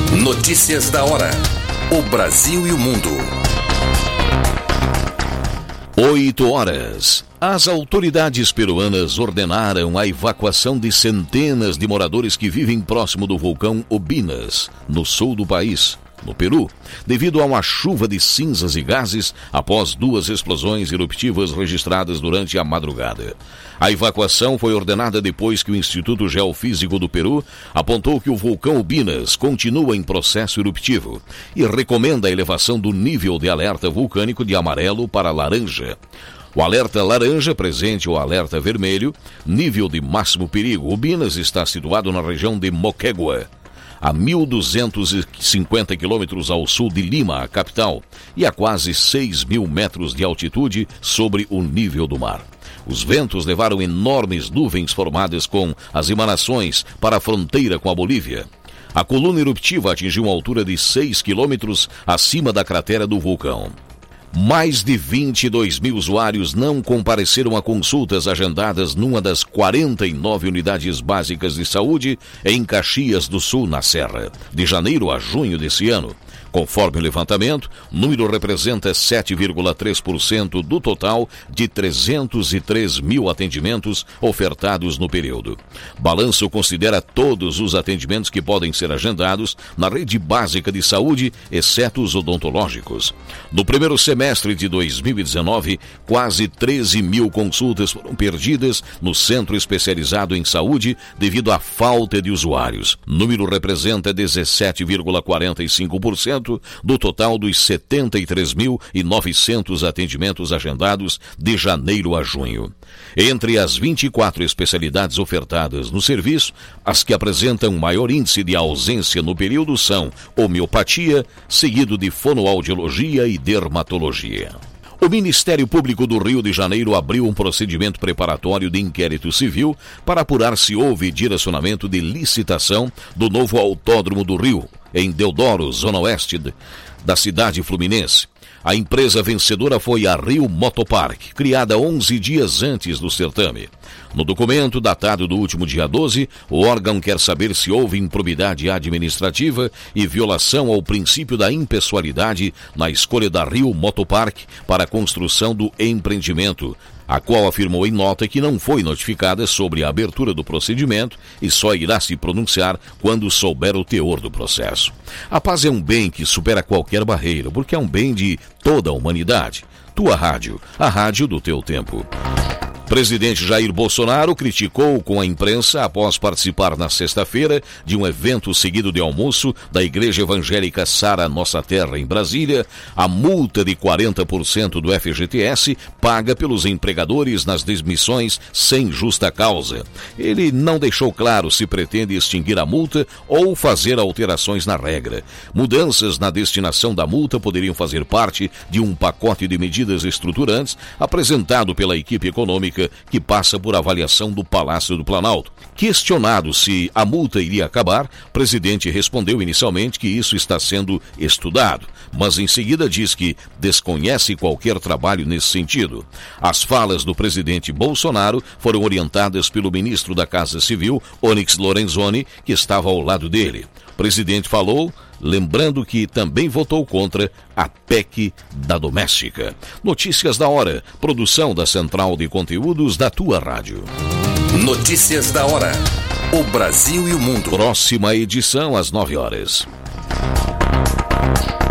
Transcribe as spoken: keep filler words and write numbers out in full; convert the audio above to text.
Notícias da hora. O Brasil e o mundo. Oito horas. As autoridades peruanas ordenaram a evacuação de centenas de moradores que vivem próximo do vulcão Ubinas, no sul do país, no Peru, devido a uma chuva de cinzas e gases após duas explosões eruptivas registradas durante a madrugada. A evacuação foi ordenada depois que o Instituto Geofísico do Peru apontou que o vulcão Ubinas continua em processo eruptivo e recomenda a elevação do nível de alerta vulcânico de amarelo para laranja. O alerta laranja presente o alerta vermelho, nível de máximo perigo. Ubinas está situado na região de Moquegua, a mil duzentos e cinquenta quilômetros ao sul de Lima, a capital, e a quase seis mil metros de altitude sobre o nível do mar. Os ventos levaram enormes nuvens formadas com as emanações para a fronteira com a Bolívia. A coluna eruptiva atingiu uma altura de seis quilômetros acima da cratera do vulcão. Mais de vinte e dois mil usuários não compareceram a consultas agendadas numa das quarenta e nove unidades básicas de saúde em Caxias do Sul, na Serra, de janeiro a junho desse ano. Conforme o levantamento, o número representa sete vírgula três por cento do total de trezentos e três mil atendimentos ofertados no período. Balanço considera todos os atendimentos que podem ser agendados na rede básica de saúde, exceto os odontológicos. No primeiro semestre de dois mil e dezenove, quase treze mil consultas foram perdidas no centro especializado em saúde devido à falta de usuários. O número representa dezessete vírgula quarenta e cinco por cento do total dos setenta e três mil e novecentos atendimentos agendados de janeiro a junho. Entre as vinte e quatro especialidades ofertadas no serviço, as que apresentam maior índice de ausência no período são homeopatia, seguido de fonoaudiologia e dermatologia. O Ministério Público do Rio de Janeiro abriu um procedimento preparatório de inquérito civil para apurar se houve direcionamento de licitação do novo Autódromo do Rio, em Deodoro, zona oeste da cidade fluminense. A empresa vencedora foi a Rio Motopark, criada onze dias antes do certame. No documento, datado do último dia doze, o órgão quer saber se houve improbidade administrativa e violação ao princípio da impessoalidade na escolha da Rio Motopark para a construção do empreendimento, a qual afirmou em nota que não foi notificada sobre a abertura do procedimento e só irá se pronunciar quando souber o teor do processo. A paz é um bem que supera qualquer barreira, porque é um bem de toda a humanidade. Tua rádio, a rádio do teu tempo. Presidente Jair Bolsonaro criticou com a imprensa após participar na sexta-feira de um evento seguido de almoço da Igreja Evangélica Sara Nossa Terra, em Brasília, a multa de quarenta por cento do F G T S paga pelos empregadores nas demissões sem justa causa. Ele não deixou claro se pretende extinguir a multa ou fazer alterações na regra. Mudanças na destinação da multa poderiam fazer parte de um pacote de medidas estruturantes apresentado pela equipe econômica que passa por avaliação do Palácio do Planalto. Questionado se a multa iria acabar, o presidente respondeu inicialmente que isso está sendo estudado, mas em seguida diz que desconhece qualquer trabalho nesse sentido. As falas do presidente Bolsonaro foram orientadas pelo ministro da Casa Civil, Onyx Lorenzoni, que estava ao lado dele. O presidente falou, lembrando que também votou contra a P E C da doméstica. Notícias da hora, produção da Central de Conteúdos da tua rádio. Notícias da hora. O Brasil e o mundo. Próxima edição às nove horas.